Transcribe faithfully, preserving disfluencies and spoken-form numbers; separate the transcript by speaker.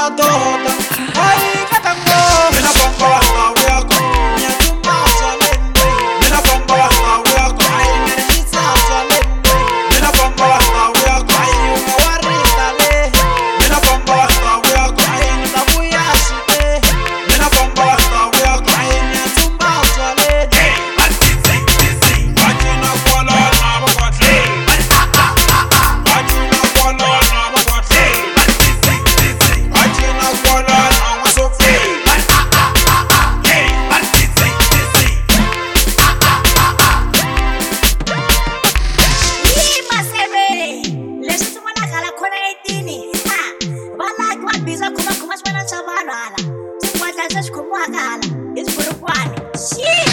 Speaker 1: tota. Ay, que tango. Mina bomba basta uyako. Nyatumba uzalendo. Mina bomba basta uyako. Ay, nirisa uzalendo. Mina bomba basta uyako. Ay, umewarita le. Mina bomba basta uyako. Ay, nitabuya shite. Mina bomba basta uyako. Ay, nyatumba uzalendo. Wajina kwala na bakwati. Wajina kwala na bakwati. Wajina kwala na wasofi.
Speaker 2: Yee, masebele. Leswi swi vonakala khona etini. Ha, valaki va biza kuma kuma swi vona swa vanhu hala. Swi endla swi khomiwaka hala. Hi swiburukwana. Shit.